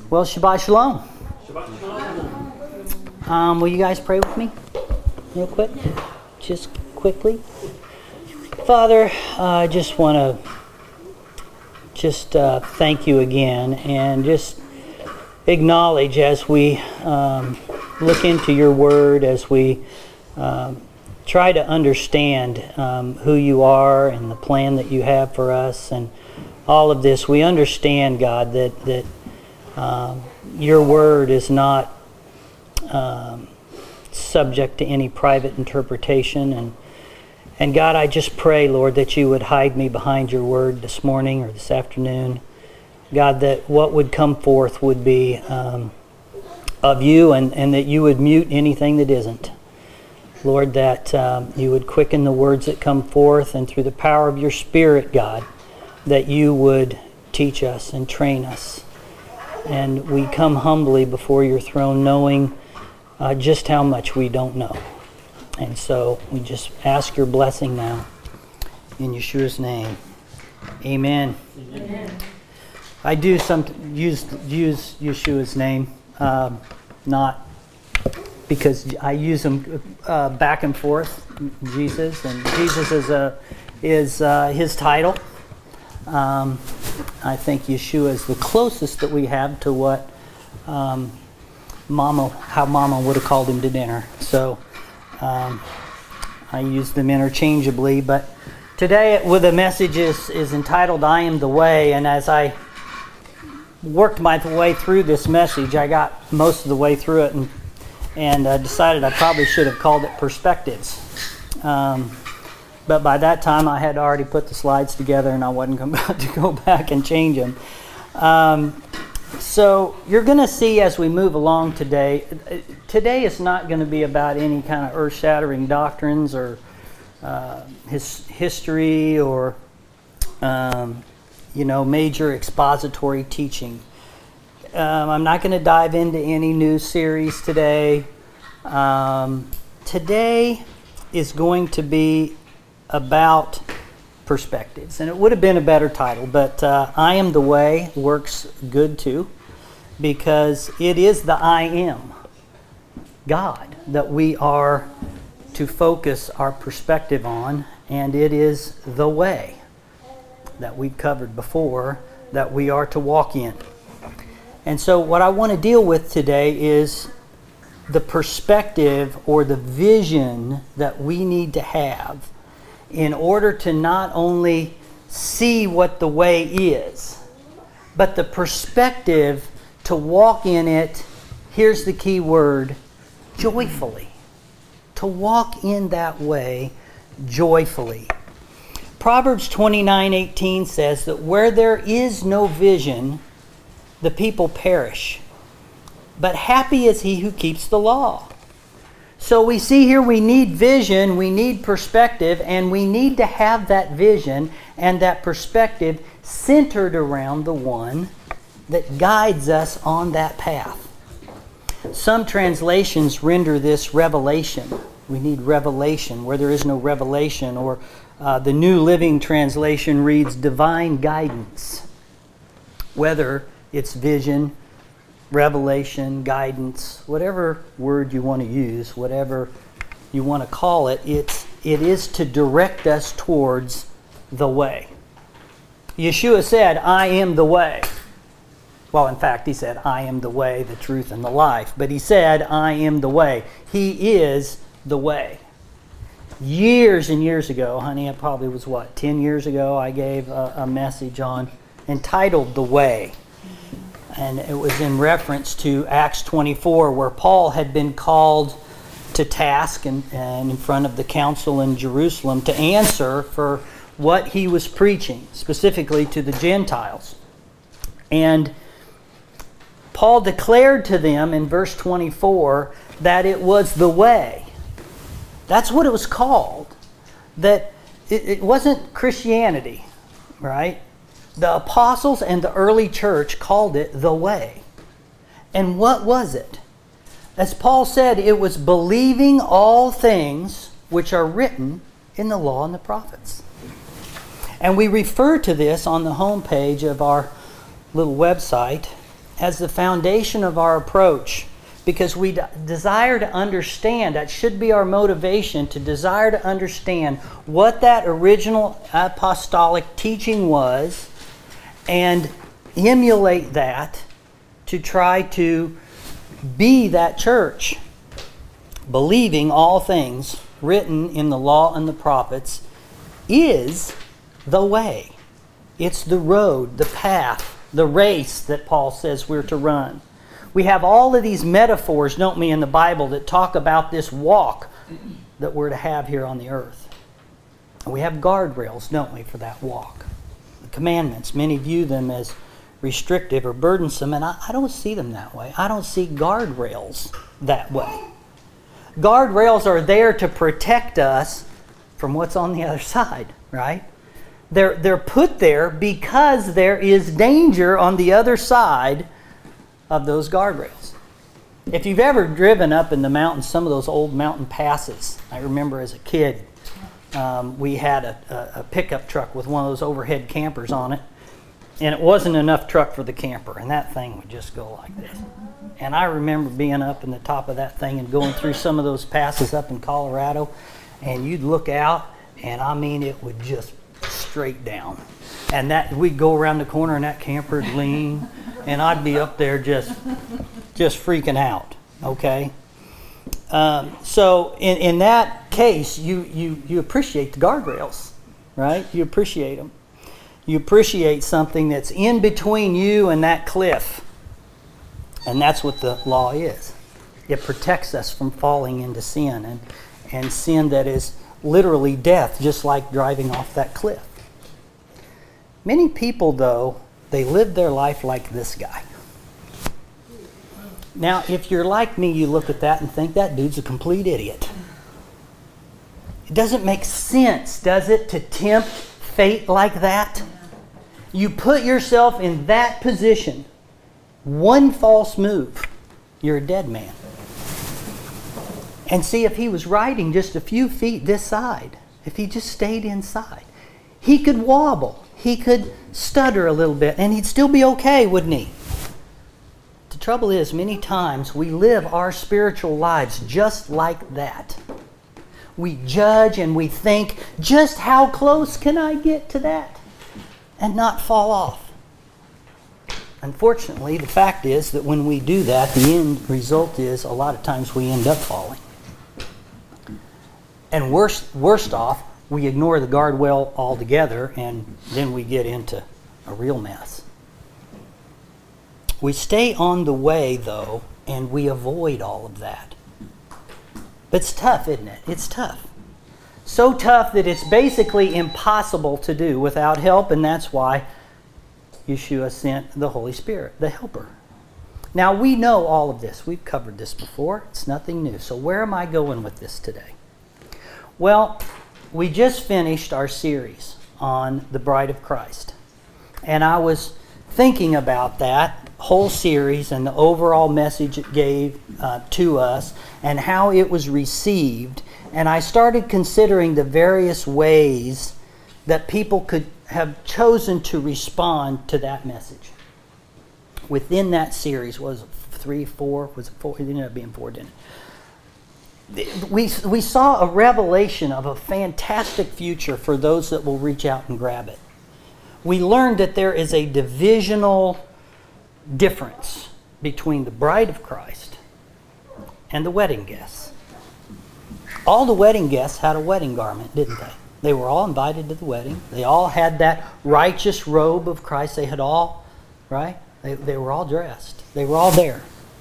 Well, Shabbat Shalom. Shabbat Shalom. Will you guys pray with me real quick? Just quickly. Father, I just want to thank you again and just acknowledge as we look into your word, as we try to understand who you are and the plan that you have for us and all of this. We understand, God, that your word is not subject to any private interpretation. And God, I just pray, Lord, that you would hide me behind your word this morning or this afternoon. God, that what would come forth would be of you and that you would mute anything that isn't. Lord, that you would quicken the words that come forth, and through the power of your Spirit, God, that you would teach us and train us. And we come humbly before your throne knowing just how much we don't know. And so we just ask your blessing now in Yeshua's name. Amen. Amen. I do use Yeshua's name, not because I use them back and forth, Jesus, and Jesus is his title. I think Yeshua is the closest that we have to what how Mama would have called him to dinner. So I use them interchangeably. But today, the message is entitled "I Am the Way," and as I worked my way through this message, I got most of the way through it and decided I probably should have called it Perspectives. But by that time, I had already put the slides together, and I wasn't about to go back and change them. So you're going to see as we move along today is not going to be about any kind of earth-shattering doctrines or history or major expository teaching. I'm not going to dive into any new series today. Today is going to be about perspectives, and it would have been a better title, but I Am the Way works good too, because it is the I Am God that we are to focus our perspective on, and it is the way that we've covered before that we are to walk in. And so what I want to deal with today is the perspective or the vision that we need to have in order to not only see what the way is, but the perspective to walk in it, here's the key word, joyfully. To walk in that way joyfully. Proverbs 29:18 says that where there is no vision, the people perish. But happy is he who keeps the law. So we see here we need vision, we need perspective, and we need to have that vision and that perspective centered around the one that guides us on that path. Some translations render this revelation. We need revelation where there is no revelation, or the New Living Translation reads divine guidance. Whether it's vision, revelation, guidance, whatever word you want to use, whatever you want to call it, it is to direct us towards the way. Yeshua said, I am the way. Well, in fact, he said, I am the way, the truth, and the life. But he said, I am the way. He is the way. Years and years ago, honey, it probably was 10 years ago, I gave a message entitled The Way. And it was in reference to Acts 24, where Paul had been called to task and in front of the council in Jerusalem to answer for what he was preaching, specifically to the Gentiles. And Paul declared to them in verse 24 that it was the way. That's what it was called. That it wasn't Christianity, right? The apostles and the early church called it the way. And what was it? As Paul said, it was believing all things which are written in the law and the prophets. And we refer to this on the homepage of our little website as the foundation of our approach, because we desire to understand. That should be our motivation, to desire to understand what that original apostolic teaching was and emulate that to try to be that church, believing all things written in the law and the prophets is the way. It's the road, the path, the race that Paul says we're to run. We have all of these metaphors, don't we, in the Bible that talk about this walk that we're to have here on the earth. And we have guardrails, don't we, for that walk. The commandments, many view them as restrictive or burdensome, and I don't see them that way. I don't see guardrails that way. Guardrails are there to protect us from what's on the other side, right? They're put there because there is danger on the other side of those guardrails. If you've ever driven up in the mountains, some of those old mountain passes, I remember as a kid, we had a pickup truck with one of those overhead campers on it, and it wasn't enough truck for the camper, and that thing would just go like this. And I remember being up in the top of that thing and going through some of those passes up in Colorado, and you'd look out, and I mean, it would just straight down. And that we'd go around the corner, and that camper would lean, and I'd be up there just freaking out. Okay. So in that case, you appreciate the guardrails, right? You appreciate them. You appreciate something that's in between you and that cliff. And that's what the law is. It protects us from falling into sin, and sin that is literally death, just like driving off that cliff. Many people, though, they live their life like this guy. Now, if you're like me, you look at that and think, that dude's a complete idiot. It doesn't make sense, does it, to tempt fate like that? You put yourself in that position. One false move, you're a dead man. And see, if he was riding just a few feet this side, if he just stayed inside, he could wobble, he could stutter a little bit, and he'd still be okay, wouldn't he? The trouble is, many times we live our spiritual lives just like that. We judge and we think, just how close can I get to that and not fall off? Unfortunately, the fact is that when we do that, the end result is a lot of times we end up falling. And worst off, we ignore the guardrail altogether, and then we get into a real mess. We stay on the way, though, and we avoid all of that. But it's tough, isn't it? It's tough. So tough that it's basically impossible to do without help, and that's why Yeshua sent the Holy Spirit, the Helper. Now, we know all of this. We've covered this before. It's nothing new. So where am I going with this today? Well, we just finished our series on the Bride of Christ. And I was thinking about that whole series and the overall message it gave to us and how it was received. And I started considering the various ways that people could have chosen to respond to that message. Within that series, was it 3, 4? Was it 4? It ended up being 4, didn't it? We saw a revelation of a fantastic future for those that will reach out and grab it. We learned that there is a divisional difference between the bride of Christ and the wedding guests. All the wedding guests had a wedding garment, didn't they? They were all invited to the wedding. They all had that righteous robe of Christ. They had all, right? They were all dressed. They were all there.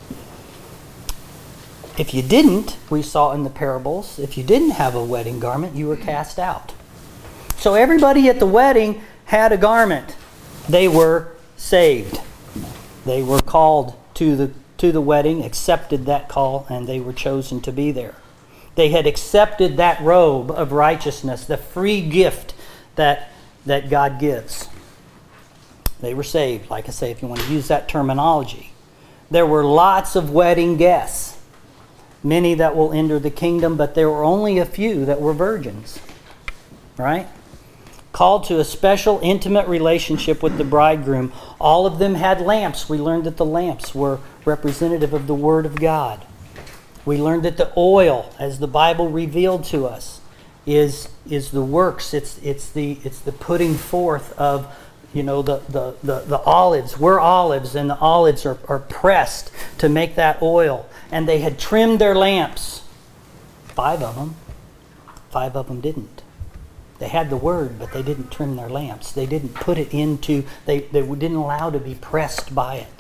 If you didn't, we saw in the parables, if you didn't have a wedding garment, you were cast out. So everybody at the wedding had a garment. They were saved. They were called to the wedding, accepted that call, and they were chosen to be there. They had accepted that robe of righteousness, the free gift that God gives. They were saved, like I say, if you want to use that terminology. There were lots of wedding guests. Many that will enter the kingdom, but there were only a few that were virgins. Right? called to a special, intimate relationship with the bridegroom. All of them had lamps. We learned that the lamps were representative of the Word of God. We learned that the oil, as the Bible revealed to us, is the works. It's the putting forth of, the olives. We're olives, and the olives are pressed to make that oil. And they had trimmed their lamps. 5 of them. 5 of them didn't. They had the Word, but they didn't trim their lamps. They didn't put it into, they didn't allow to be pressed by it.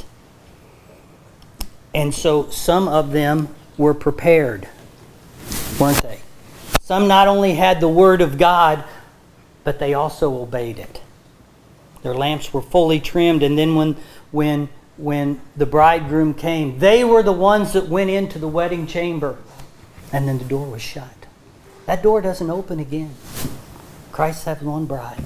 And so some of them were prepared, weren't they? Some not only had the Word of God, but they also obeyed it. Their lamps were fully trimmed, and then when the bridegroom came, they were the ones that went into the wedding chamber, and then the door was shut. That door doesn't open again. Christ has one bride.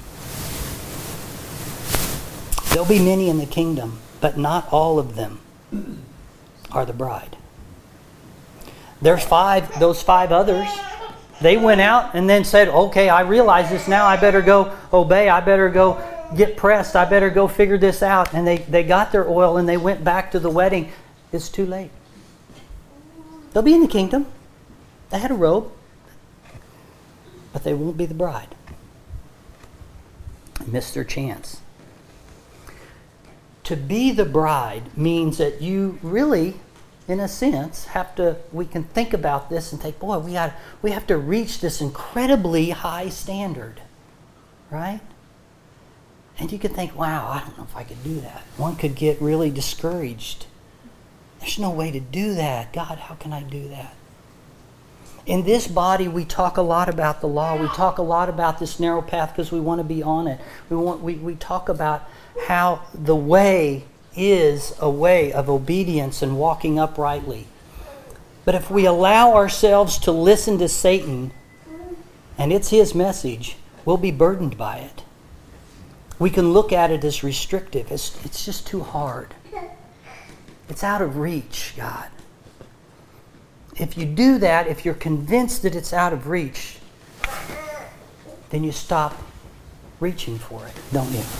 There'll be many in the kingdom, but not all of them are the bride. There's those 5 others. They went out and then said, okay, I realize this now. I better go obey. I better go get pressed. I better go figure this out. And they got their oil and they went back to the wedding. It's too late. They'll be in the kingdom. They had a robe. But they won't be the bride. Missed their chance. To be the bride means that you really, in a sense, we can think about this and think, boy, we have to reach this incredibly high standard. Right? And you could think, wow, I don't know if I could do that. One could get really discouraged. There's no way to do that. God, how can I do that? In this body, we talk a lot about the law. We talk a lot about this narrow path because we want to be on it. We talk about how the way is a way of obedience and walking uprightly. But if we allow ourselves to listen to Satan, and it's his message, we'll be burdened by it. We can look at it as restrictive. It's just too hard. It's out of reach, God. If you do that, if you're convinced that it's out of reach, then you stop reaching for it, don't you?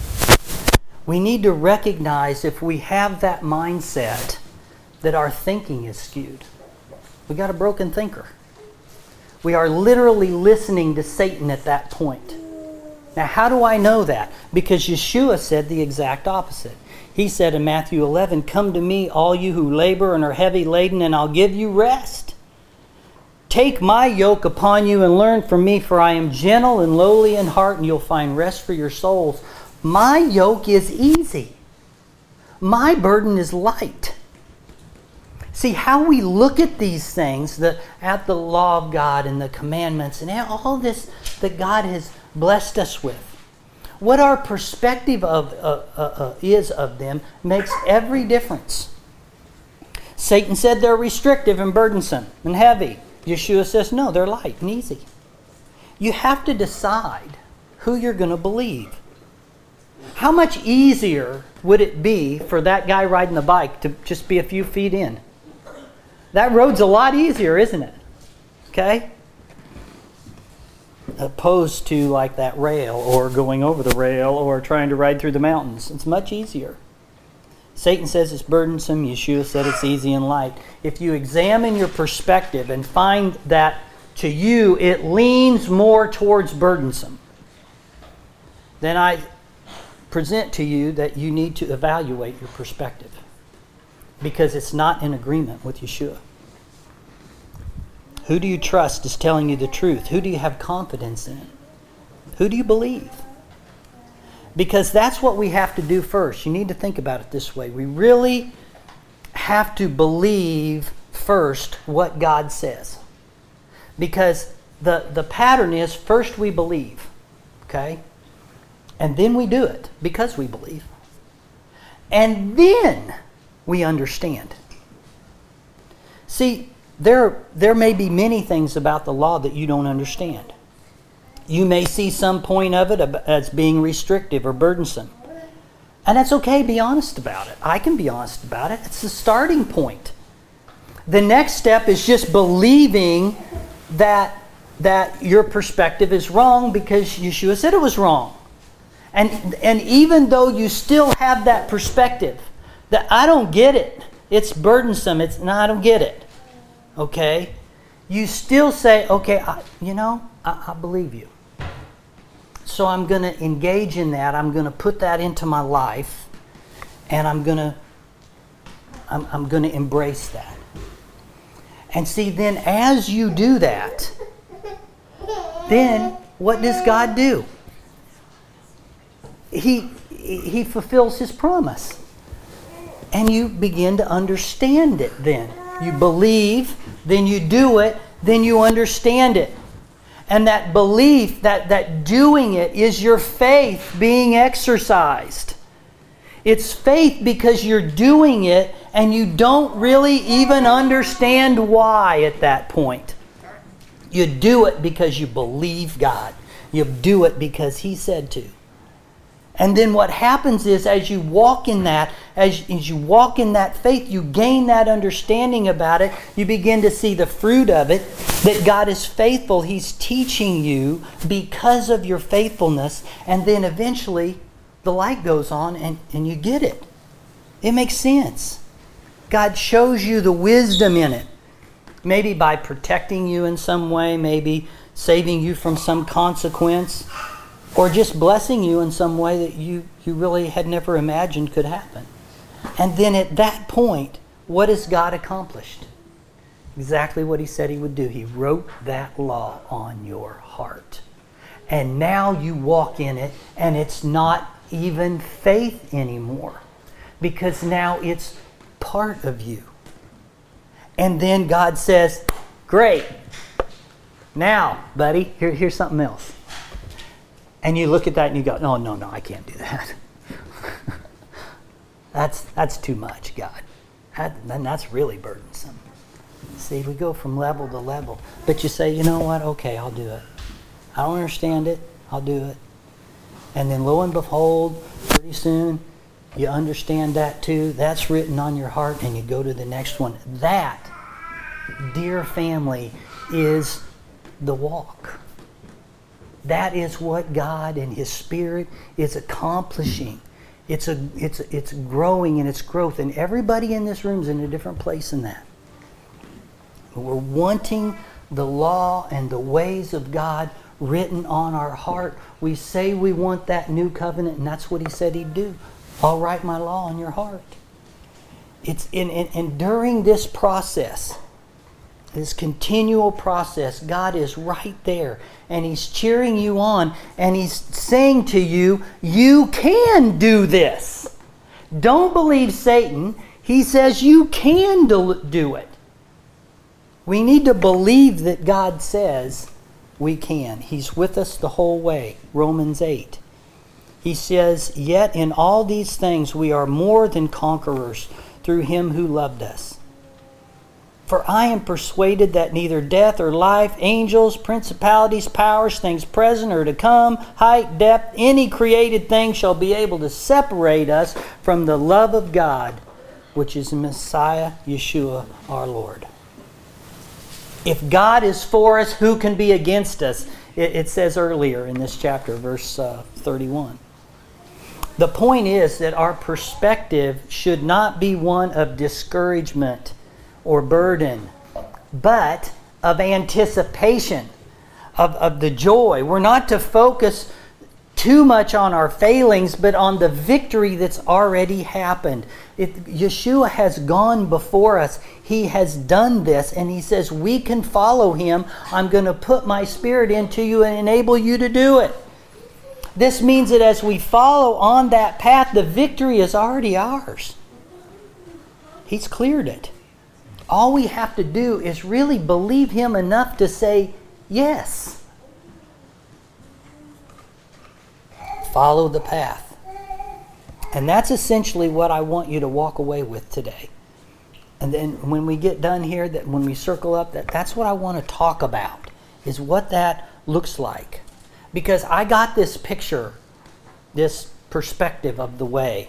We need to recognize if we have that mindset that our thinking is skewed. We got a broken thinker. We are literally listening to Satan at that point. Now, how do I know that? Because Yeshua said the exact opposite. He said in Matthew 11, "Come to me, all you who labor and are heavy laden, and I'll give you rest. Take my yoke upon you and learn from me, for I am gentle and lowly in heart, and you'll find rest for your souls. My yoke is easy. My burden is light." See, how we look at these things, at the law of God and the commandments and all this that God has blessed us with, what our perspective is of them makes every difference. Satan said they're restrictive and burdensome and heavy. Yeshua says, no, they're light and easy. You have to decide who you're going to believe. How much easier would it be for that guy riding the bike to just be a few feet in? That road's a lot easier, isn't it? Okay? Opposed to like that rail or going over the rail or trying to ride through the mountains. It's much easier. Satan says it's burdensome. Yeshua said it's easy and light. If you examine your perspective and find that to you it leans more towards burdensome, then I present to you that you need to evaluate your perspective because it's not in agreement with Yeshua. Who do you trust is telling you the truth? Who do you have confidence in? Who do you believe? Because that's what we have to do first. You need to think about it this way. We really have to believe first what God says. Because the pattern is first we believe. Okay? And then we do it because we believe. And then we understand. See, there may be many things about the law that you don't understand. You may see some point of it as being restrictive or burdensome. And that's okay, be honest about it. I can be honest about it. It's the starting point. The next step is just believing that that your perspective is wrong because Yeshua said it was wrong. And even though you still have that perspective, that I don't get it, it's burdensome, I don't get it, okay? You still say, okay, I believe you. So I'm going to engage in that. I'm going to put that into my life, and I'm going to embrace that. And see, then as you do that, then what does God do? He fulfills His promise. And you begin to understand it then. You believe, then you do it, then you understand it. And that belief, that doing it, is your faith being exercised. It's faith because you're doing it and you don't really even understand why at that point. You do it because you believe God. You do it because He said to. And then what happens is, as you walk in that, as you walk in that faith, you gain that understanding about it. You begin to see the fruit of it, that God is faithful. He's teaching you because of your faithfulness. And then eventually the light goes on and you get it. It makes sense. God shows you the wisdom in it. Maybe by protecting you in some way, maybe saving you from some consequence, or just blessing you in some way that you really had never imagined could happen. And then at that point, what has God accomplished? Exactly what He said He would do. He wrote that law on your heart. And now you walk in it, and it's not even faith anymore, because now it's part of you. And then God says, great. Now, buddy, here's something else. And you look at that and you go, no, I can't do that. That's too much, God. Then that's really burdensome. See, we go from level to level. But you say, you know what? Okay, I'll do it. I don't understand it. I'll do it. And then lo and behold, pretty soon, you understand that too. That's written on your heart, and you go to the next one. That, dear family, is the walk. That is what God and His Spirit is accomplishing. It's growing in its growth. And everybody in this room is in a different place in that. We're wanting the law and the ways of God written on our heart. We say we want that new covenant, and that's what He said He'd do. I'll write my law on your heart. And during this process, this continual process, God is right there, and He's cheering you on, and He's saying to you, you can do this. Don't believe Satan. He says you can do it. We need to believe that God says we can. He's with us the whole way. Romans 8. He says, yet in all these things we are more than conquerors through Him who loved us. For I am persuaded that neither death or life, angels, principalities, powers, things present or to come, height, depth, any created thing shall be able to separate us from the love of God, which is in Messiah Yeshua our Lord. If God is for us, who can be against us? It says earlier in this chapter, verse 31. The point is that our perspective should not be one of discouragement or burden, but of anticipation, of the joy. We're not to focus too much on our failings, but on the victory that's already happened. Yeshua has gone before us. He has done this, and He says we can follow Him. I'm going to put my Spirit into you and enable you to do it. This means that as we follow on that path, the victory is already ours. He's cleared it. All we have to do is really believe Him enough to say yes. Follow the path. And that's essentially what I want you to walk away with today. And then when we get done here, that when we circle up, that's what I want to talk about, is what that looks like. Because I got this picture, this perspective of the way,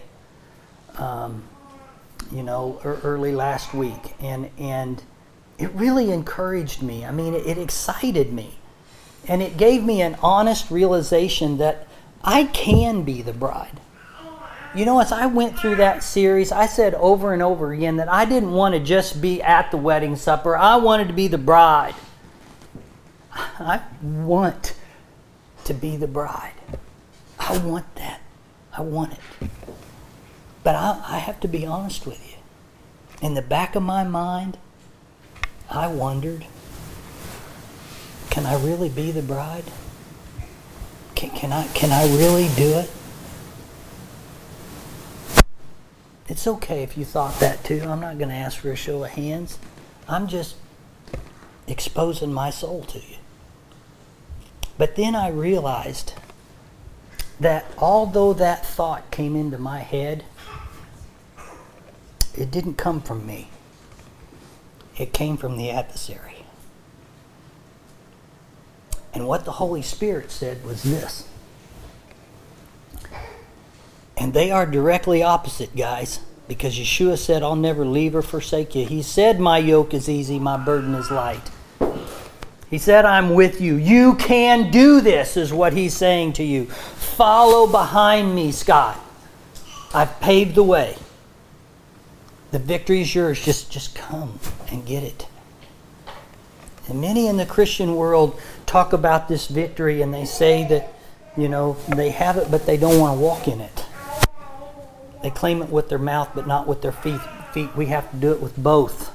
early last week. And it really encouraged me. I mean, it excited me. And it gave me an honest realization that I can be the bride. You know, as I went through that series, I said over and over again that I didn't want to just be at the wedding supper. I wanted to be the bride. I want to be the bride. I want that. I want it. But I have to be honest with you. In the back of my mind, I wondered, can I really be the bride? Can I really do it? It's okay if you thought that too. I'm not going to ask for a show of hands. I'm just exposing my soul to you. But then I realized that although that thought came into my head, it didn't come from me. It came from the adversary. And what the Holy Spirit said was this. And they are directly opposite, guys, because Yeshua said, I'll never leave or forsake you. He said, my yoke is easy, my burden is light. He said, I'm with you. You can do this, is what he's saying to you. Follow behind me, Scott. I've paved the way. The victory is yours. Just come and get it. And many in the Christian world talk about this victory and they say that, you know, they have it, but they don't want to walk in it. They claim it with their mouth, but not with their feet. We have to do it with both.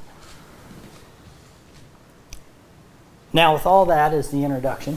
Now, with all that as the introduction,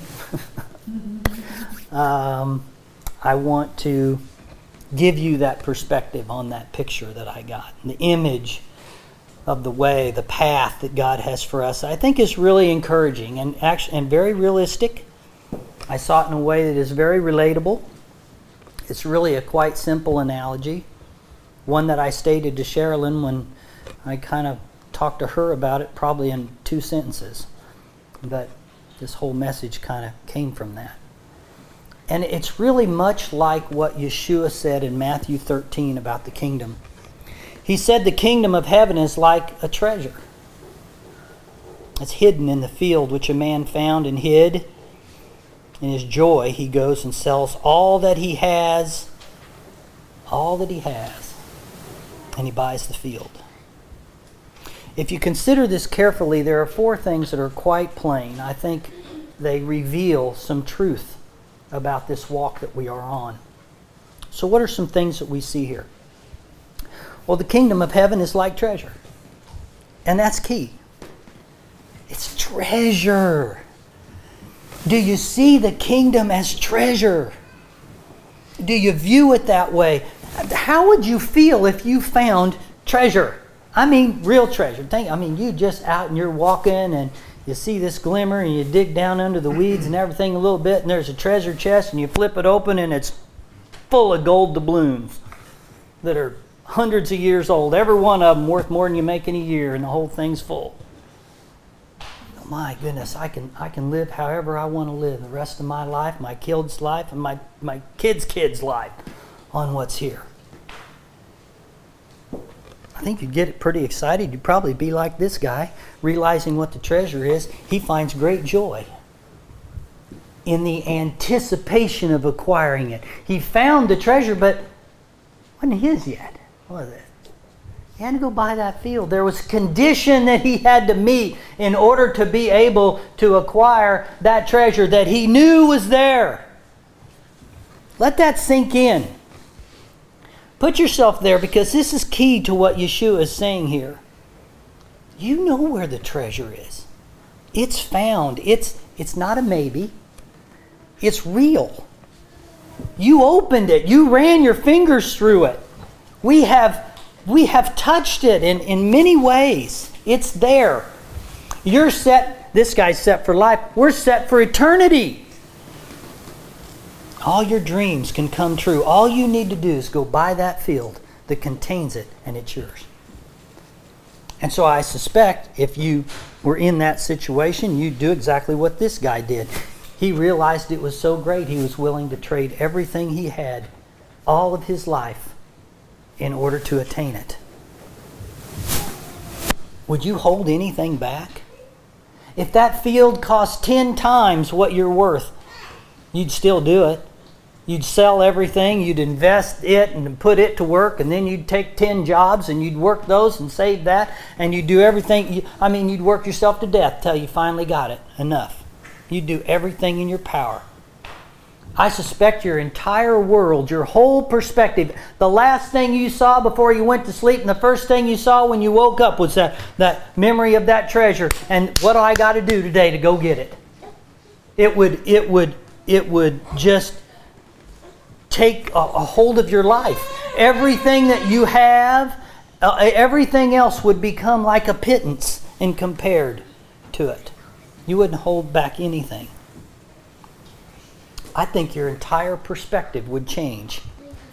I want to give you that perspective on that picture that I got. The image of the way, the path that God has for us, I think is really encouraging and very realistic. I saw it in a way that is very relatable. It's really a quite simple analogy. One that I stated to Sherilyn when I kind of talked to her about it, probably in 2 sentences. But this whole message kind of came from that. And it's really much like what Yeshua said in Matthew 13 about the kingdom. He said the kingdom of heaven is like a treasure. It's hidden in the field which a man found and hid. In his joy, he goes and sells all that he has, and he buys the field. If you consider this carefully, there are 4 things that are quite plain. I think they reveal some truth about this walk that we are on. So what are some things that we see here? Well, the kingdom of heaven is like treasure. And that's key. It's treasure. Do you see the kingdom as treasure? Do you view it that way? How would you feel if you found treasure? I mean, real treasure. You just out and you're walking and you see this glimmer and you dig down under the weeds and everything a little bit and there's a treasure chest and you flip it open and it's full of gold doubloons that are hundreds of years old. Every one of them worth more than you make in a year, and the whole thing's full. Oh my goodness, I can live however I want to live the rest of my life, my kids' life, and my kids' life on what's here. I think you'd get pretty excited. You'd probably be like this guy, realizing what the treasure is. He finds great joy in the anticipation of acquiring it. He found the treasure, but it wasn't his yet, was it? He had to go buy that field. There was a condition that he had to meet in order to be able to acquire that treasure that he knew was there. Let that sink in. Put yourself there, because this is key to what Yeshua is saying here. You know where the treasure is. It's found. It's not a maybe. It's real. You opened it. You ran your fingers through it. We have touched it in many ways. It's there. You're set. This guy's set for life. We're set for eternity. All your dreams can come true. All you need to do is go buy that field that contains it, and it's yours. And so I suspect if you were in that situation, you'd do exactly what this guy did. He realized it was so great, he was willing to trade everything he had, all of his life, in order to attain it. Would you hold anything back? If that field cost 10 times what you're worth, you'd still do it. You'd sell everything, you'd invest it and put it to work, and then you'd take 10 jobs and you'd work those and save that, and you'd do everything. You'd work yourself to death till you finally got it. Enough. You'd do everything in your power. I suspect your entire world, your whole perspective, the last thing you saw before you went to sleep and the first thing you saw when you woke up was that memory of that treasure. And what do I got to do today to go get it? It would just take a hold of your life. Everything that you have, everything else would become like a pittance in compared to it. You wouldn't hold back anything. I think your entire perspective would change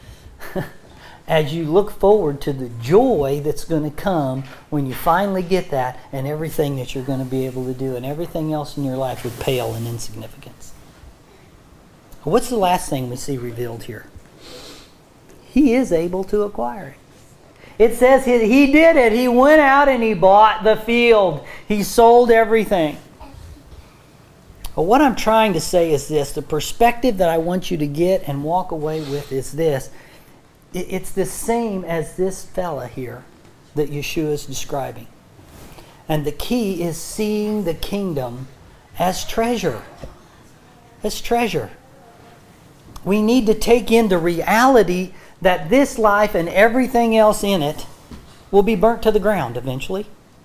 as you look forward to the joy that's going to come when you finally get that, and everything that you're going to be able to do, and everything else in your life would pale in insignificance. What's the last thing we see revealed here? He is able to acquire it. It says he did it. He went out and he bought the field. He sold everything. But what I'm trying to say is this. The perspective that I want you to get and walk away with is this. It's the same as this fella here that Yeshua is describing. And the key is seeing the kingdom as treasure. As treasure. We need to take in the reality that this life and everything else in it will be burnt to the ground eventually.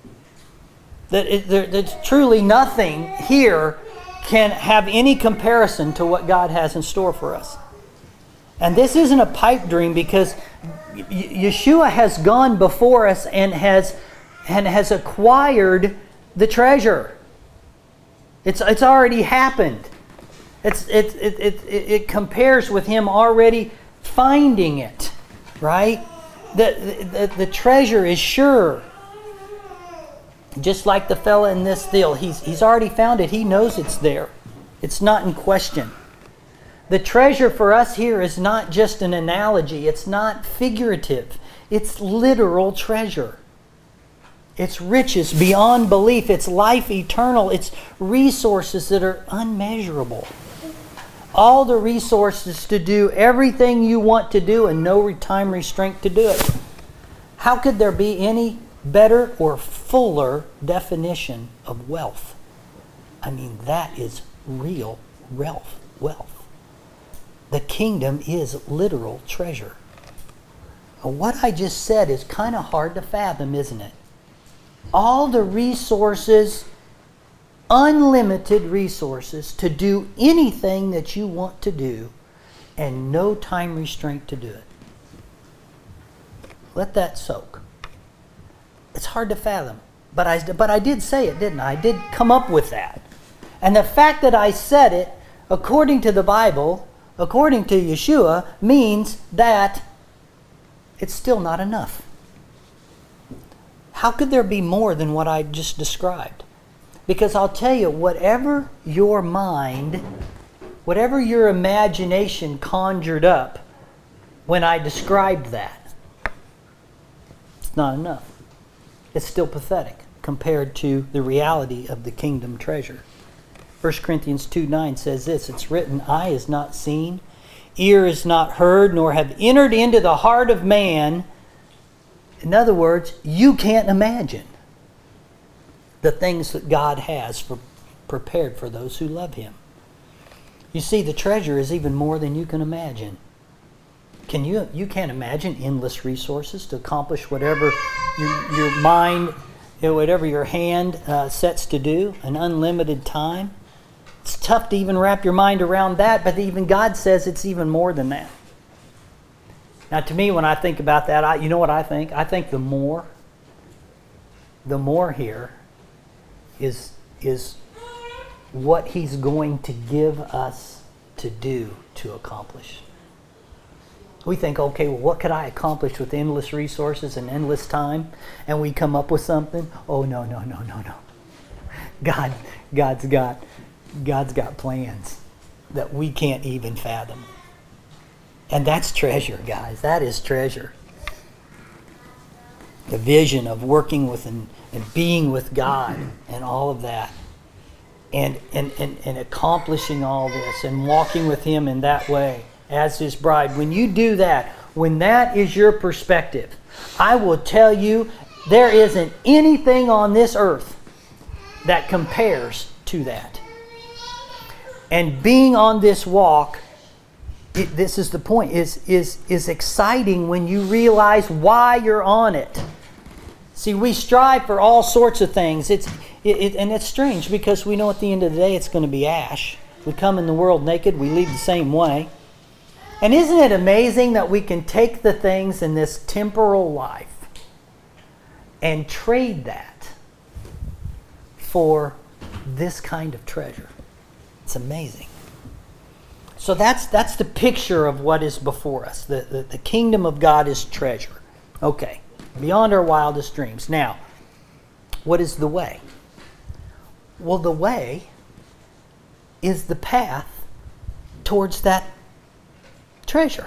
That truly nothing here can have any comparison to what God has in store for us. And this isn't a pipe dream, because Yeshua has gone before us and has acquired the treasure. It's already happened. It compares with Him already finding it, right? The treasure is sure. Just like the fella in this deal, he's already found it. He knows it's there. It's not in question. The treasure for us here is not just an analogy. It's not figurative. It's literal treasure. It's riches beyond belief. It's life eternal. It's resources that are unmeasurable. All the resources to do everything you want to do and no time restraint to do it. How could there be any better or fuller definition of wealth? I mean, that is real wealth. The kingdom is literal treasure. What I just said is kind of hard to fathom, isn't it? All the resources, unlimited resources to do anything that you want to do, and no time restraint to do it. Let that soak. It's hard to fathom. But I did say it, didn't I? I did come up with that. And the fact that I said it, according to the Bible, according to Yeshua, means that it's still not enough. How could there be more than what I just described? Because I'll tell you, whatever your mind, whatever your imagination conjured up when I described that, it's not enough. It's still pathetic compared to the reality of the kingdom treasure. 1 Corinthians 2:9 says this, it's written, eye is not seen, ear is not heard, nor have entered into the heart of man. In other words, you can't imagine the things that God has prepared for those who love Him. You see, the treasure is even more than you can imagine. You can't imagine endless resources to accomplish whatever your mind, whatever your hand sets to do, an unlimited time. It's tough to even wrap your mind around that, but even God says it's even more than that. Now, to me, when I think about that, you know what I think? I think the more here is what He's going to give us to do to accomplish. We think, okay, well, what could I accomplish with endless resources and endless time? And we come up with something. Oh, no. God's got plans that we can't even fathom. And that's treasure, guys. That is treasure. The vision of working with and being with God and all of that. and accomplishing all this and walking with Him in that way as His bride. When you do that, when that is your perspective, I will tell you, there isn't anything on this earth that compares to that. And being on this walk, this is the point, is exciting when you realize why you're on it. See, we strive for all sorts of things. And it's strange because we know at the end of the day it's going to be ash. We come in the world naked, we leave the same way. And isn't it amazing that we can take the things in this temporal life and trade that for this kind of treasure? It's amazing. So that's the picture of what is before us. The kingdom of God is treasure. Okay, beyond our wildest dreams. Now, what is the way? Well, the way is the path towards that treasure.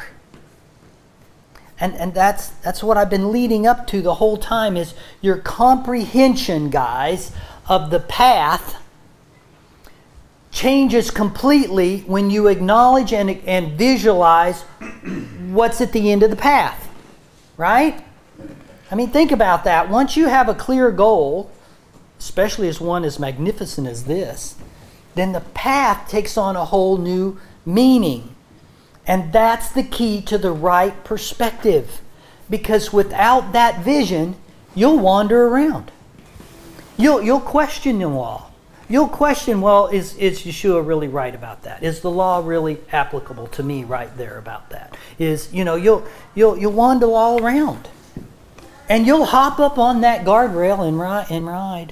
And that's what I've been leading up to the whole time, is your comprehension, guys, of the path changes completely when you acknowledge and visualize what's at the end of the path. Right? I mean, think about that. Once you have a clear goal, especially as one as magnificent as this, then the path takes on a whole new meaning. And that's the key to the right perspective. Because without that vision, you'll wander around. You'll question the law. You'll question, well, is Yeshua really right about that? Is the law really applicable to me right there about that? You'll wander all around. And you'll hop up on that guardrail and ride.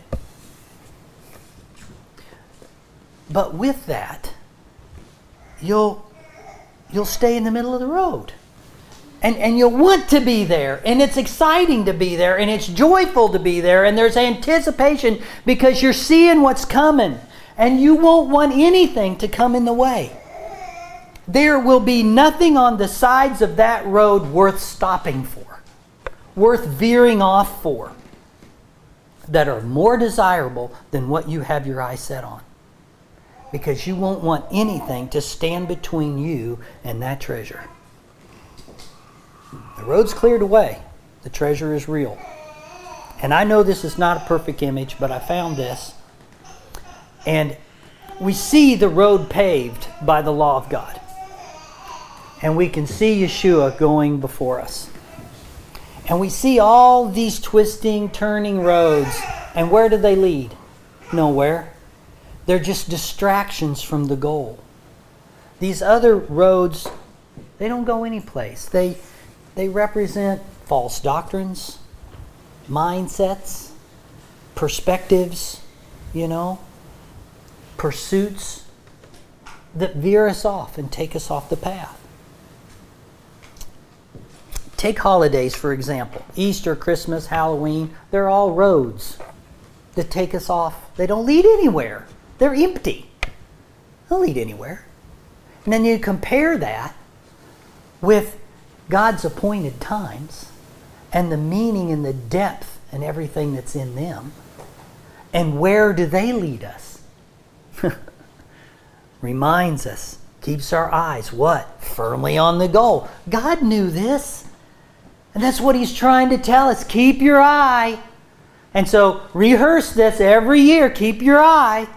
But with that, you'll stay in the middle of the road. And you'll want to be there. And it's exciting to be there. And it's joyful to be there. And there's anticipation because you're seeing what's coming. And you won't want anything to come in the way. There will be nothing on the sides of that road worth stopping for, worth veering off for, that are more desirable than what you have your eyes set on. Because you won't want anything to stand between you and that treasure. The road's cleared away. The treasure is real. And I know this is not a perfect image, but I found this. And we see the road paved by the law of God. And we can see Yeshua going before us. And we see all these twisting, turning roads. And where do they lead? Nowhere. They're just distractions from the goal. These other roads, they don't go anyplace. They represent false doctrines, mindsets, perspectives, pursuits that veer us off and take us off the path. Take holidays, for example. Easter, Christmas, Halloween, they're all roads that take us off. They don't lead anywhere. They're empty. They don't lead anywhere. And then you compare that with God's appointed times and the meaning and the depth and everything that's in them. And where do they lead us? Reminds us, keeps our eyes, what? Firmly on the goal. God knew this. And that's what He's trying to tell us. Keep your eye. And so rehearse this every year. Keep your eye.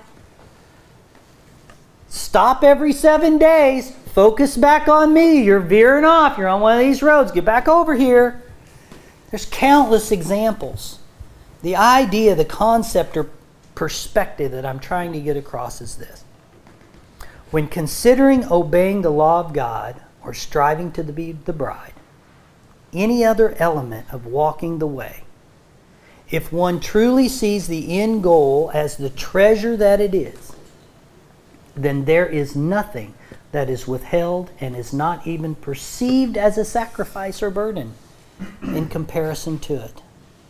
Stop every 7 days. Focus back on me. You're veering off. You're on one of these roads. Get back over here. There's countless examples. The idea, the concept or perspective that I'm trying to get across is this. When considering obeying the law of God or striving to be the bride, any other element of walking the way, if one truly sees the end goal as the treasure that it is, then there is nothing that is withheld and is not even perceived as a sacrifice or burden in comparison to it.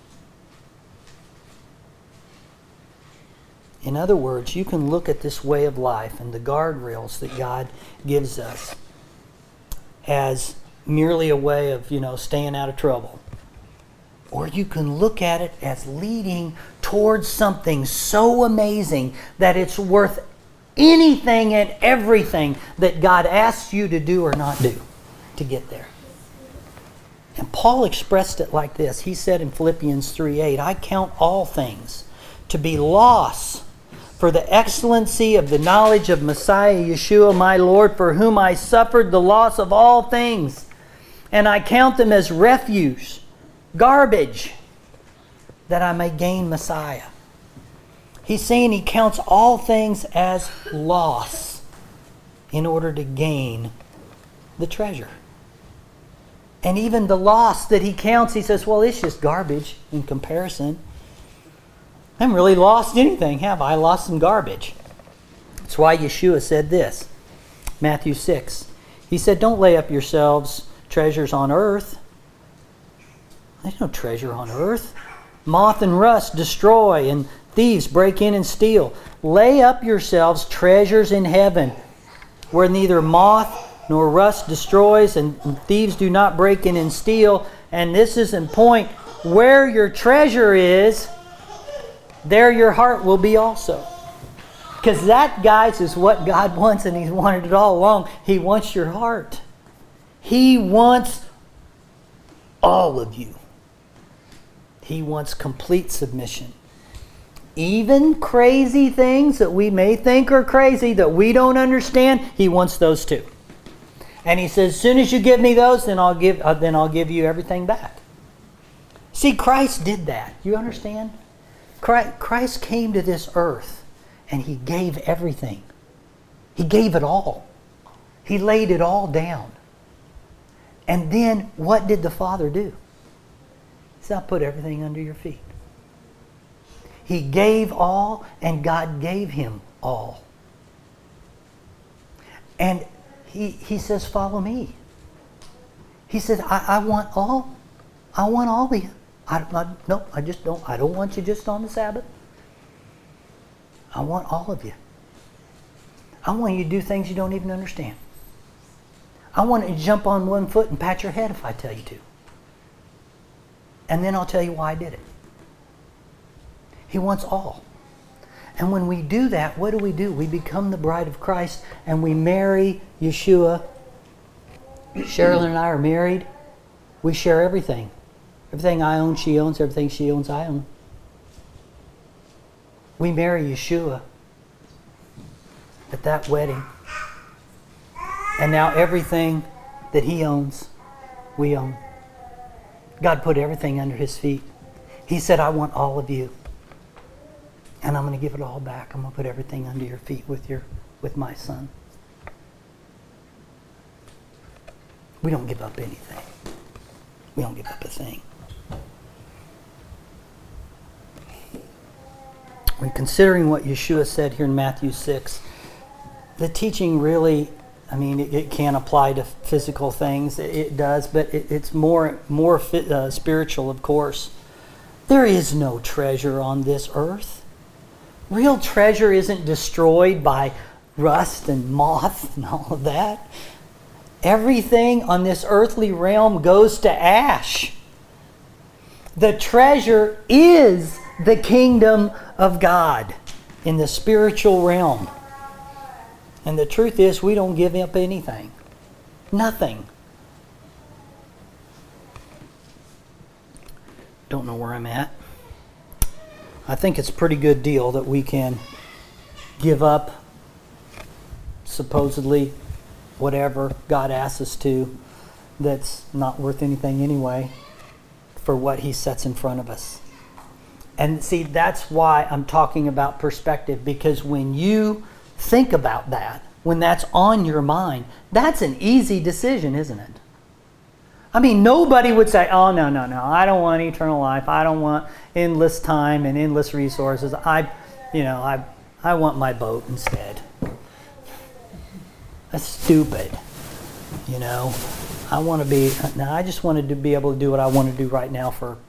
In other words, you can look at this way of life and the guardrails that God gives us as merely a way of, staying out of trouble. or you can look at it as leading towards something so amazing that it's worth anything and everything that God asks you to do or not do to get there. And Paul expressed it like this. He said in Philippians 3:8, I count all things to be loss for the excellency of the knowledge of Messiah Yeshua my Lord, for whom I suffered the loss of all things. And I count them as refuse, garbage, that I may gain Messiah. He's saying he counts all things as loss in order to gain the treasure. And even the loss that he counts, he says, well, it's just garbage in comparison. I haven't really lost anything, have I? I lost some garbage. That's why Yeshua said this. Matthew 6. He said, don't lay up yourselves treasures on earth. There's no treasure on earth. Moth and rust destroy, and thieves break in and steal. Lay up yourselves treasures in heaven, where neither moth nor rust destroys, and thieves do not break in and steal. And this is in point, where your treasure is, there your heart will be also. Because that, guys, is what God wants, and He's wanted it all along. He wants your heart. He wants all of you. He wants complete submission. Even crazy things that we may think are crazy, that we don't understand, He wants those too. And He says, as soon as you give me those, then I'll give you everything back. See, Christ did that. You understand? Christ came to this earth and He gave everything. He gave it all. He laid it all down. And then what did the Father do? He said, I'll put everything under your feet. He gave all, and God gave Him all. And He says, follow me. He says, I want all. I want all of you. I don't want you just on the Sabbath. I want all of you. I want you to do things you don't even understand. I want you to jump on one foot and pat your head if I tell you to. And then I'll tell you why I did it. He wants all. And when we do that, what do? We become the bride of Christ and we marry Yeshua. Sherilyn and I are married. We share everything. Everything I own, she owns. Everything she owns, I own. We marry Yeshua at that wedding. And now everything that He owns, we own. God put everything under His feet. He said, I want all of you. And I'm going to give it all back. I'm going to put everything under your feet with my Son. We don't give up anything. We don't give up a thing. When considering what Yeshua said here in Matthew 6, the teaching really, it can apply to physical things. It does, but it's more spiritual, of course. There is no treasure on this earth. Real treasure isn't destroyed by rust and moth and all of that. Everything on this earthly realm goes to ash. The treasure is the kingdom of God in the spiritual realm. And the truth is, we don't give up anything. Nothing. Don't know where I'm at. I think it's a pretty good deal that we can give up supposedly whatever God asks us to that's not worth anything anyway for what He sets in front of us. And see, that's why I'm talking about perspective, because when you think about that, when that's on your mind, that's an easy decision, isn't it? Nobody would say, oh, no, I don't want eternal life. I don't want endless time and endless resources. I want my boat instead. That's stupid. I just wanted to be able to do what I want to do right now for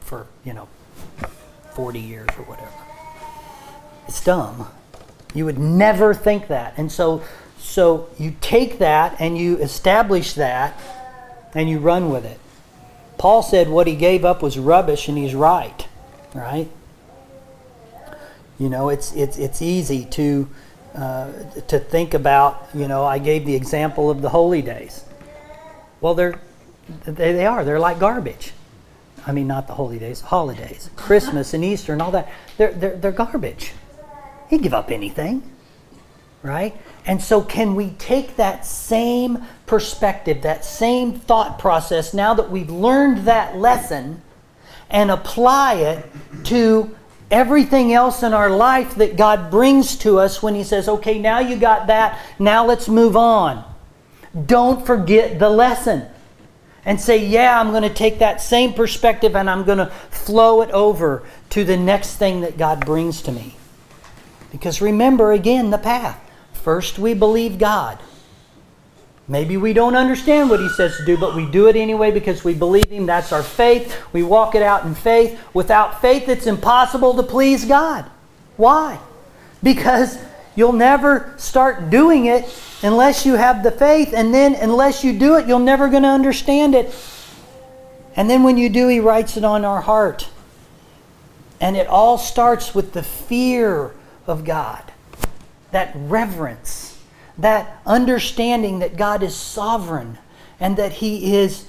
40 years or whatever. It's dumb. You would never think that. And so you take that and you establish that and you run with it. Paul said what he gave up was rubbish, and he's right. Right? You know, it's easy to think about. You know, I gave the example of the holy days. Well, they are. They're like garbage. I mean, not the holy days, holidays, Christmas and Easter and all that. They're garbage. He'd give up anything, right? And so can we take that same perspective, that same thought process, now that we've learned that lesson, and apply it to everything else in our life that God brings to us when He says, okay, now you got that, now let's move on. Don't forget the lesson. And say, yeah, I'm going to take that same perspective and I'm going to flow it over to the next thing that God brings to me. Because remember, again, the path. First, we believe God. Maybe we don't understand what He says to do, but we do it anyway because we believe Him. That's our faith. We walk it out in faith. Without faith, it's impossible to please God. Why? Because you'll never start doing it unless you have the faith, and then unless you do it, you're never going to understand it. And then when you do, He writes it on our heart. And it all starts with the fear of God, that reverence, that understanding that God is sovereign and that He is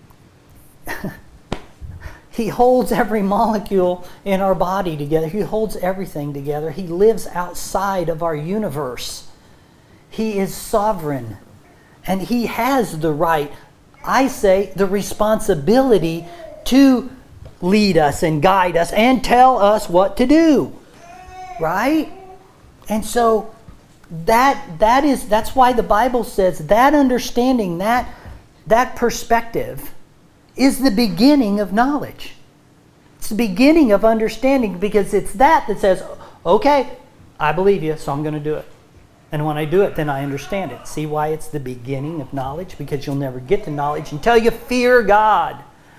He holds every molecule in our body together. He holds everything together. He lives outside of our universe. He is sovereign. And He has the right, I say, the responsibility to lead us and guide us and tell us what to do. Right? And so that's why the Bible says that understanding, that perspective is the beginning of knowledge. It's the beginning of understanding, because it's that says, okay, I believe you, so I'm going to do it. And when I do it, then I understand it. See why it's the beginning of knowledge? Because you'll never get to knowledge until you fear God.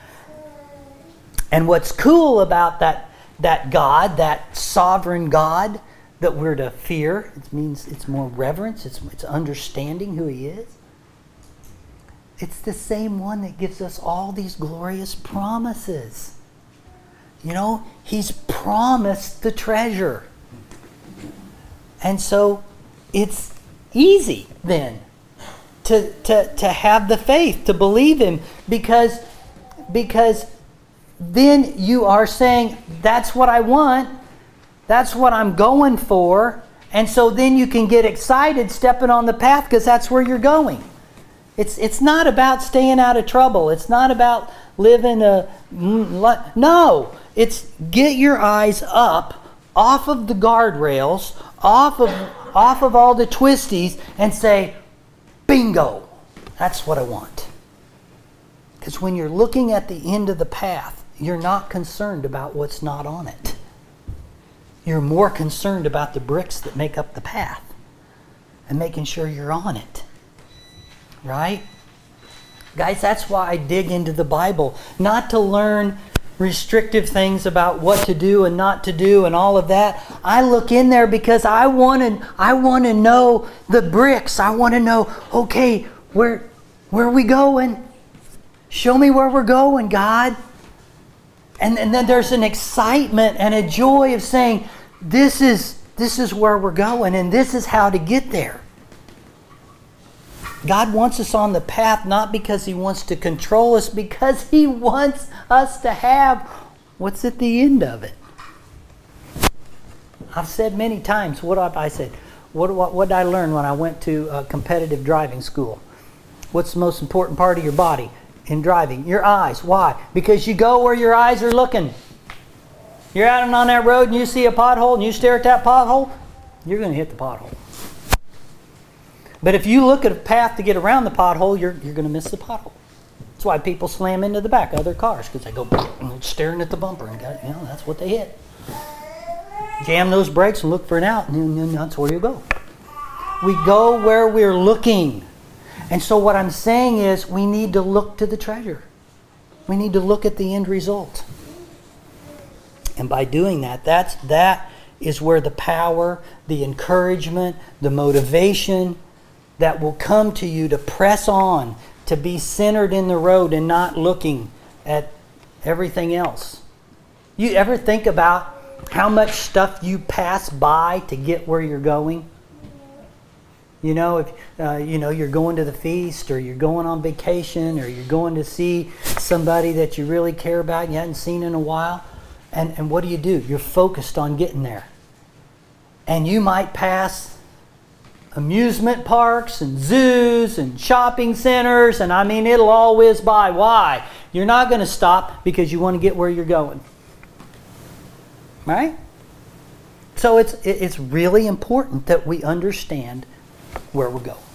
And what's cool about that God, that sovereign God that we're to fear, it means it's more reverence, it's understanding who He is. It's the same one that gives us all these glorious promises. You know, He's promised the treasure. And so it's easy then to have the faith, to believe Him, because then you are saying, that's what I want, that's what I'm going for, and so then you can get excited stepping on the path because that's where you're going. It's not about staying out of trouble. It's not about living no. It's get your eyes up off of the guardrails, off of all the twisties, and say, bingo, that's what I want. Because when you're looking at the end of the path, you're not concerned about what's not on it. You're more concerned about the bricks that make up the path and making sure you're on it. Right? Guys, that's why I dig into the Bible. Not to learn restrictive things about what to do and not to do and all of that. I look in there because I want to know the bricks. I want to know, okay, where are we going? Show me where we're going, God. And then there's an excitement and a joy of saying, this is where we're going and this is how to get there. God wants us on the path not because He wants to control us, because He wants us to have what's at the end of it. I've said many times, what have I said? What did I learn when I went to competitive driving school? What's the most important part of your body in driving? Your eyes. Why? Because you go where your eyes are looking. You're out on that road and you see a pothole and you stare at that pothole, you're going to hit the pothole. But if you look at a path to get around the pothole, you're going to miss the pothole. That's why people slam into the back of other cars, because they go and they're staring at the bumper, and that's what they hit. Jam those brakes and look for an out, and then that's where you go. We go where we're looking. And so what I'm saying is we need to look to the treasure. We need to look at the end result. And by doing that is where the power, the encouragement, the motivation that will come to you to press on, to be centered in the road and not looking at everything else. You ever think about how much stuff you pass by to get where you're going? You know, if you're going to the feast, or you're going on vacation, or you're going to see somebody that you really care about, you hadn't seen in a while, and what do? You're focused on getting there. And you might pass amusement parks and zoos and shopping centers, and I mean, it'll all whiz by. Why? You're not going to stop because you want to get where you're going. Right? So it's really important that we understand where we're going.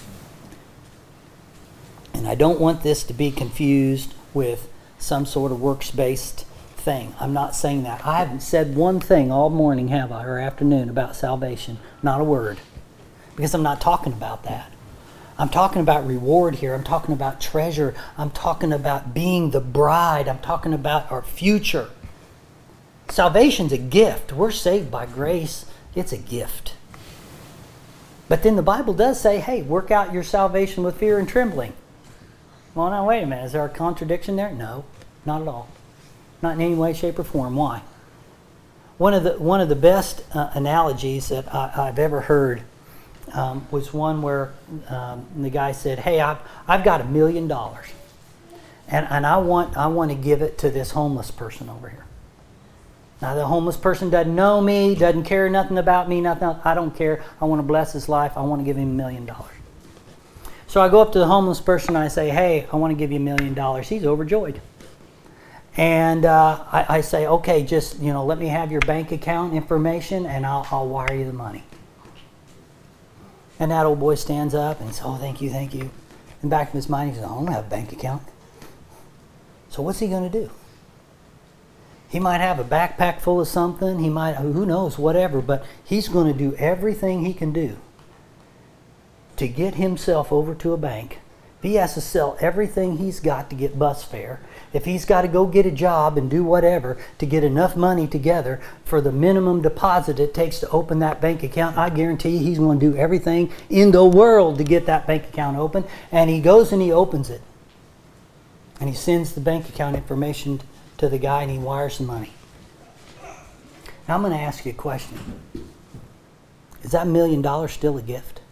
And I don't want this to be confused with some sort of works-based thing. I'm not saying that. I haven't said one thing all morning, have I, or afternoon, about salvation. Not a word. Because I'm not talking about that. I'm talking about reward here. I'm talking about treasure. I'm talking about being the bride. I'm talking about our future. Salvation's a gift. We're saved by grace. It's a gift. But then the Bible does say, hey, work out your salvation with fear and trembling. Well, now, wait a minute. Is there a contradiction there? No, not at all. Not in any way, shape, or form. Why? One of the best analogies that I've ever heard was one where the guy said, hey, I've got $1 million. And I want to give it to this homeless person over here. Now, the homeless person doesn't know me, doesn't care nothing about me, nothing. I don't care. I want to bless his life. I want to give him $1 million. So I go up to the homeless person and I say, hey, I want to give you $1 million. He's overjoyed. And I say, okay, just let me have your bank account information and I'll wire you the money. And that old boy stands up and says, oh, thank you, thank you. In the back of his mind, he says, I don't have a bank account. So what's he going to do? He might have a backpack full of something. He might, who knows, whatever. But he's going to do everything he can do to get himself over to a bank. If he has to sell everything he's got to get bus fare, if he's got to go get a job and do whatever to get enough money together for the minimum deposit it takes to open that bank account, I guarantee you he's going to do everything in the world to get that bank account open. And he goes and he opens it. And he sends the bank account information to the guy and he wires the money. Now I'm going to ask you a question. Is that $1 million still a gift?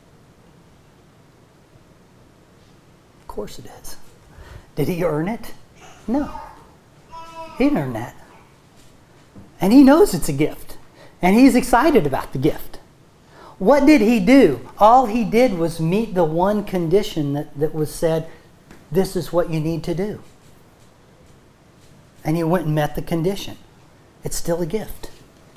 Of course it is. Did he earn it? No. He didn't earn that. And he knows it's a gift. And he's excited about the gift. What did he do? All he did was meet the one condition that was said, this is what you need to do. And he went and met the condition. It's still a gift.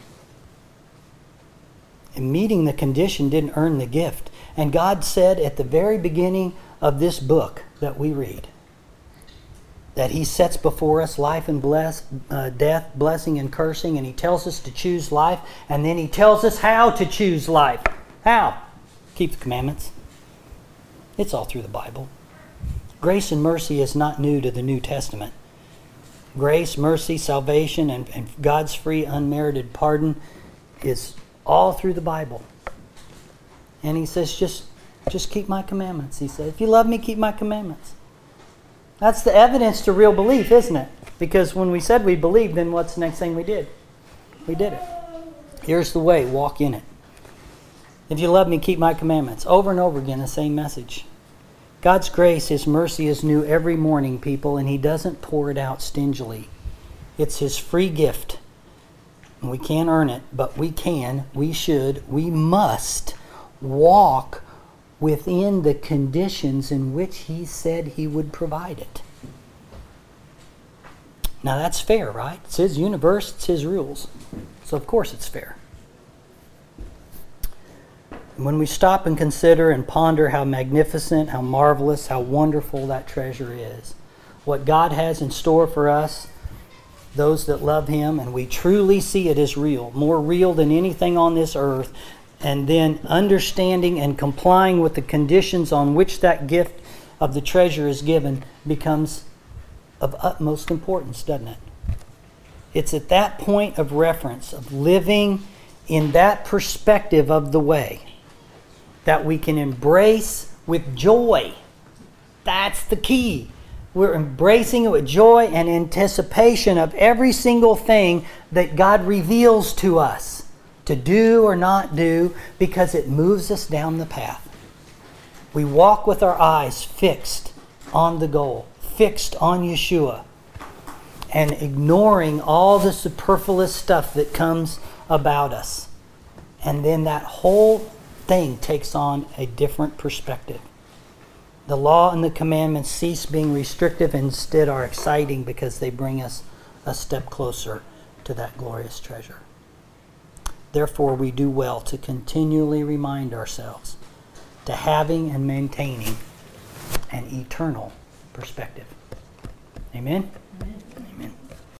And meeting the condition didn't earn the gift. And God said at the very beginning of this book that we read, that he sets before us life and death, blessing and cursing, and he tells us to choose life, and then he tells us how to choose life. How? Keep the commandments. It's all through the Bible. Grace and mercy is not new to the New Testament. Grace, mercy, salvation, and God's free, unmerited pardon is all through the Bible. And he says, just keep my commandments. He said, if you love me, keep my commandments. That's the evidence to real belief, isn't it? Because when we said we believed, then what's the next thing we did? We did it. Here's the way, walk in it. If you love me, keep my commandments. Over and over again, the same message. God's grace, his mercy is new every morning, people, and he doesn't pour it out stingily. It's his free gift. And we can't earn it, but we can, we should, we must walk within the conditions in which he said he would provide it. Now that's fair, right? It's his universe, it's his rules. So of course it's fair. When we stop and consider and ponder how magnificent, how marvelous, how wonderful that treasure is, what God has in store for us, those that love him, and we truly see it as real, more real than anything on this earth, and then understanding and complying with the conditions on which that gift of the treasure is given becomes of utmost importance, doesn't it? It's at that point of reference, of living in that perspective of the way, that we can embrace with joy. That's the key. We're embracing it with joy and anticipation of every single thing that God reveals to us to do or not do, because it moves us down the path. We walk with our eyes fixed on the goal, fixed on Yeshua, and ignoring all the superfluous stuff that comes about us. And then that whole thing takes on a different perspective. The law and the commandments cease being restrictive and instead are exciting, because they bring us a step closer to that glorious treasure. Therefore, we do well to continually remind ourselves to having and maintaining an eternal perspective. Amen? Amen.